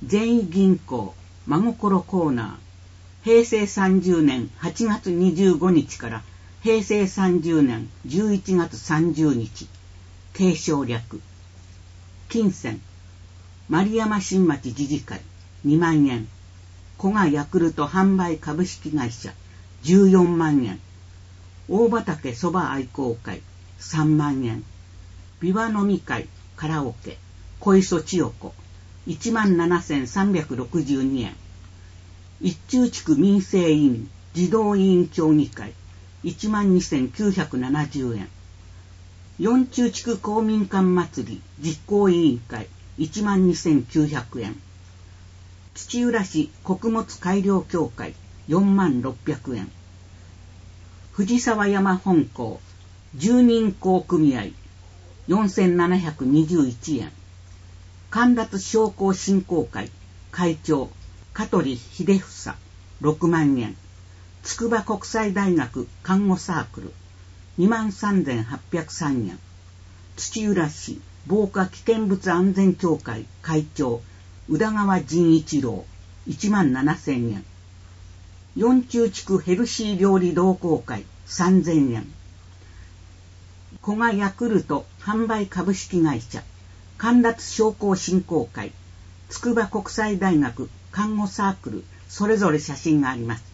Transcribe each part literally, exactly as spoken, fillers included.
善意銀行真心コーナー、へいせいさんじゅうねんはちがつにじゅうごにちからへいせいさんじゅうねんじゅういちがつさんじゅうにち、継承略。金銭、丸山新町自治会にまんえん、古賀ヤクルト販売株式会社じゅうよんまんえん、大畑そば愛好会さんまんえん、琵琶飲み会カラオケ小磯千代子いちまんななせんさんびゃくろくじゅうにえん、一中地区民生委員児童委員協議会いちまんにせんきゅうひゃくななじゅうえん、四中地区公民館祭り実行委員会いちまんにせんきゅうひゃくえん、土浦市穀物改良協会よんまんろっぴゃくえん、藤沢山本校住人工組合よんせんななひゃくにじゅういちえん、神立商工振興会会長香取秀房ろくまんえん、筑波国際大学看護サークルにまんさんぜんはっぴゃくさんえん、土浦市防火危険物安全協会会長宇田川仁一郎いちまんななせんえん、四中地区ヘルシー料理同好会さんぜんえん、古賀ヤクルト販売株式会社神立商工振興会筑波国際大学看護サークル、それぞれ写真があります。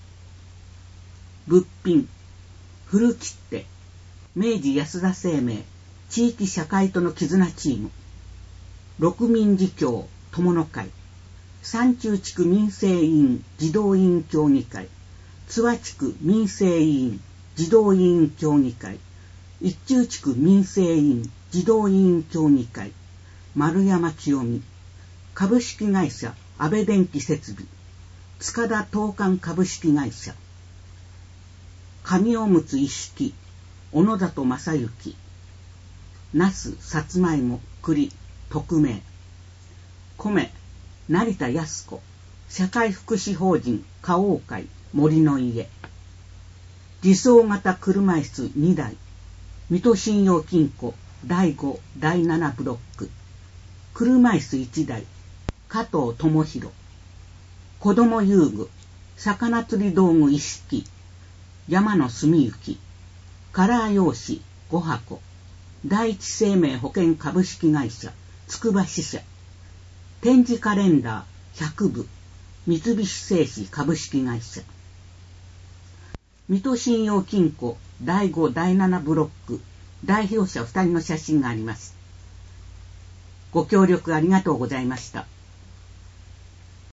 物品、古切手、明治安田生命地域社会との絆チーム、六民自協友の会、三中地区民生委員児童委員協議会、津和地区民生委員児童委員協議会、一中地区民生委員児童委員協議会、丸山清美、株式会社安倍電気設備、塚田東館株式会社、紙おむつ一式、小野里正幸、ナス、さつまいも、栗、匿名、米、成田康子、社会福祉法人花王会森の家、自走型車椅子にだい、水戸信用金庫だいご、だいななブロック、車椅子いちだい、加藤智弘、子ども遊具、魚釣り道具一式、山野住幸、カラー用紙ごはこ、第一生命保険株式会社つくば支社、展示カレンダーひゃくぶ、三菱製紙株式会社、水戸信用金庫だいご、だいななブロック代表者ふたりの写真があります。ご協力ありがとうございました。